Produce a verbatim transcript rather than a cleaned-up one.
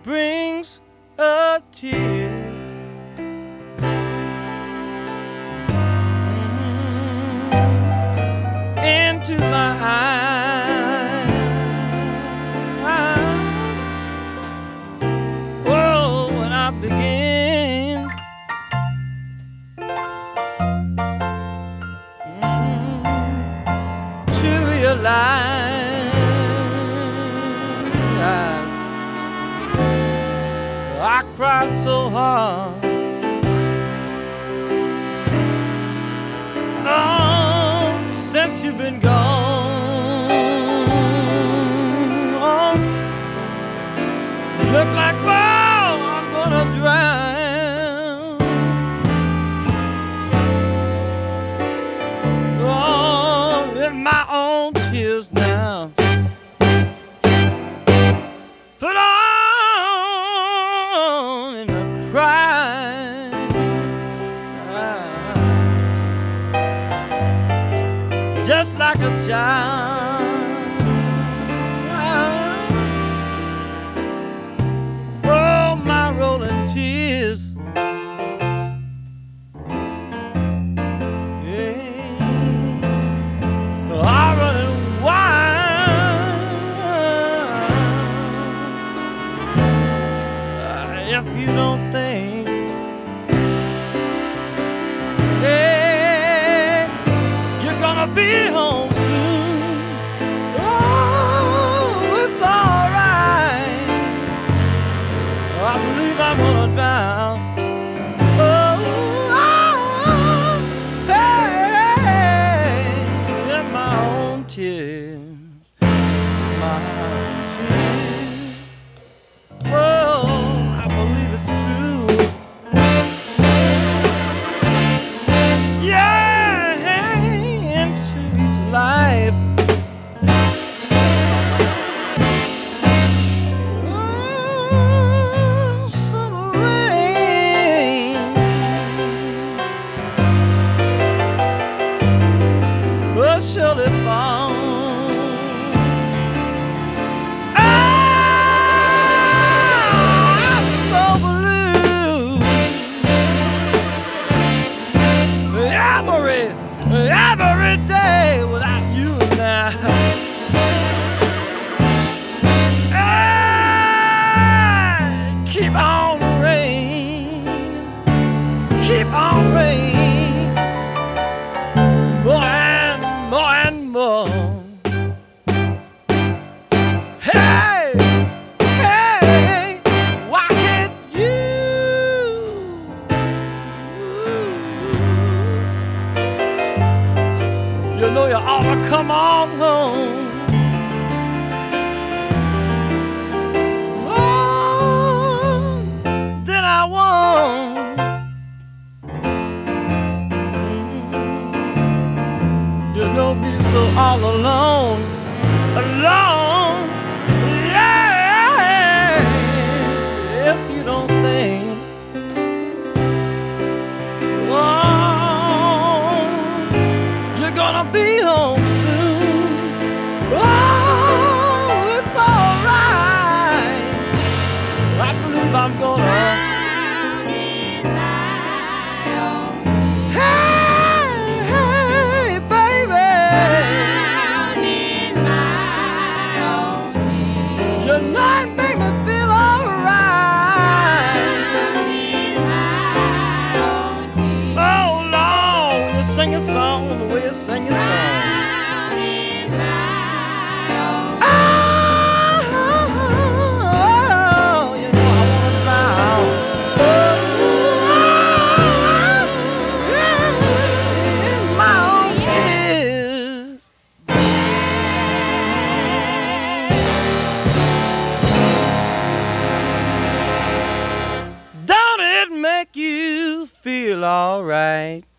brings a tear into my eyes. Oh, when I begin mm, to realize I cried so hard. Oh, since you've been gone, oh, look like, oh, I'm gonna drown. Oh, in my own tears now. Put on in the pride, just like a child. Oh, my rolling tears, yeah, are running wild. If you don't think, hey, you're gonna be home soon, oh, it's alright. I believe I'm gonna drown. Oh, oh, hey, in my own tears, my own tears. Oh, I believe it's true. Yeah, into each life. Oh, summer rain will surely fall. Every day without you now. Hey, keep on rain, keep on rain, more and more and more. Hey, hey, why can't you? You know you ought to come on home. Oh, then I won't. You know me so all alone, alone. Yeah, if you don't think. Oh, gonna be home soon. Oh, it's alright. I believe I'm gonna. Hey, hey, baby. You know it make me feel alright. Oh, Lord, when you sing a song the way you sing a song. Make you feel alright.